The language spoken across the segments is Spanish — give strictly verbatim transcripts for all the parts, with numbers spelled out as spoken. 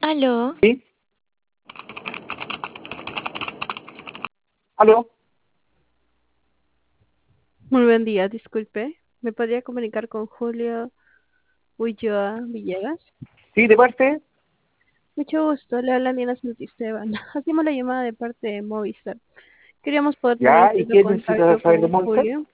Aló, ¿Sí? ¿Aló? Muy buen día, disculpe. ¿Me podría comunicar con Julio Ulloa Villegas? ¿Sí, de parte? Mucho gusto, le habla Nina Santisteban. Hacemos la llamada de parte de Movistar. Queríamos poder tener un ¿Ya? ¿Y cierto qué necesitas contacto saber de con Movistar? Julio.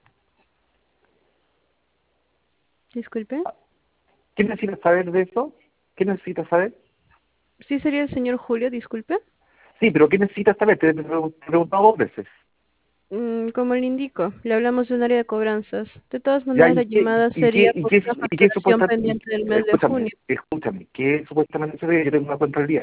Disculpe. ¿Qué necesitas saber de eso? ¿Qué necesitas saber? ¿Sí sería el señor Julio, disculpe? Sí, pero ¿qué necesitas saber? Te he pregun- te he preguntado dos veces. Mm, como le indico, le hablamos de un área de cobranzas. De todas ¿Ya? maneras, ¿Y la qué, llamada y qué, sería y por qué, una y qué facturación supuestamente... pendiente del mes de Escúchame, junio. escúchame. ¿Qué supuestamente se ve? Yo tengo una cuenta al día.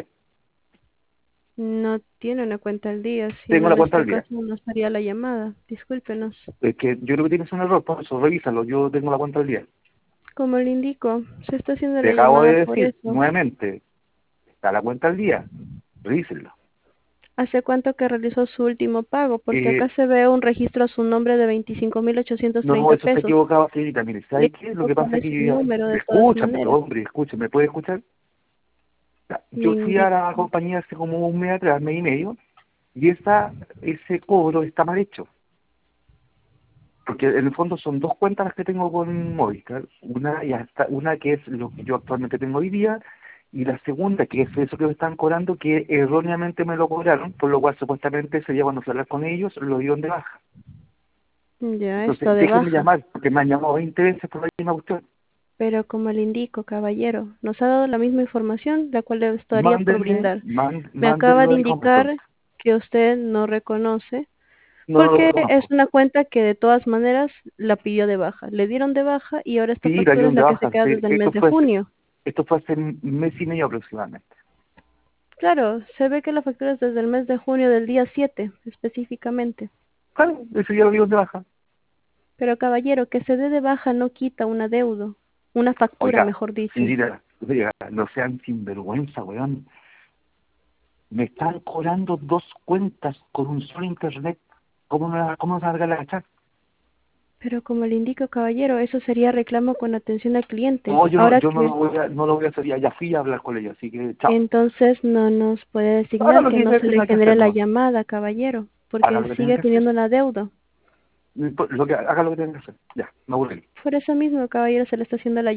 No tiene una cuenta al día, Tengo sino una en cuenta este al día. caso no estaría la llamada. Discúlpenos. Es que yo creo que tienes un error, por eso revísalo. Yo tengo la cuenta al día. Como le indico, se está haciendo Te la acabo llamada de por decir, eso. nuevamente, está la cuenta al día. Revísenlo. ¿Hace cuánto que realizó su último pago? Porque acá Eh, se ve un registro a su nombre de veinticinco mil ochocientos No, treinta eso está pesos. equivocado, señorita. Mire, Le ¿sabe qué? Lo indico que cuál pasa es es que su yo ya... número de todas Escúchame, maneras. hombre, escúchame. ¿Me puede escuchar? Ya, Le yo fui a la indico. compañía hace como un mes atrás, mes y medio, y esa, ese cobro está mal hecho. Porque en el fondo son dos cuentas las que tengo con Movistar. Una, y hasta, una que es lo que yo actualmente tengo hoy día, y la segunda, que es eso que me están cobrando, que erróneamente me lo cobraron, por lo cual supuestamente ese día cuando fui a hablar con ellos, lo dieron de baja. Ya está Entonces, de déjenme baja. llamar, porque me han llamado veinte veces por la misma cuestión. Pero como le indico, caballero, nos ha dado la misma información, la cual le estaría por Mándenme, brindar. man- Me acaba mándenlo de ahí como son. indicar que usted no reconoce, No, no lo porque es reconozco. una cuenta que de todas maneras la pidió de baja. Le dieron de baja y ahora esta Sí, la factura es dieron de la que se baja. queda Sí, desde el esto mes de fue hace, junio. esto fue hace un mes y medio aproximadamente. Claro, se ve que la factura es desde el mes de junio del día siete, específicamente. Claro, ese día lo dieron de baja. Pero caballero, que se dé de baja no quita un adeudo, una factura, Oiga, mejor dicho. señorita, oiga, no sean sinvergüenza, weón. Me están cobrando dos cuentas con un solo internet. ¿Cómo me va, cómo me va a cargar la cachar? Pero como le indico, caballero, eso sería reclamo con atención al cliente. No, yo no, Ahora yo no lo que voy a, no lo voy a hacer ya. Ya fui a hablar con ella, así que chao. entonces no nos puede Haga designar lo que que no se le tenga que genere hacer la nomás. llamada, caballero, Haga porque lo que tenga sigue que hacer. teniendo un adeudo. Lo que, haga lo que tenga que hacer. Ya, me aburrí. Por eso mismo, caballero, se le está haciendo la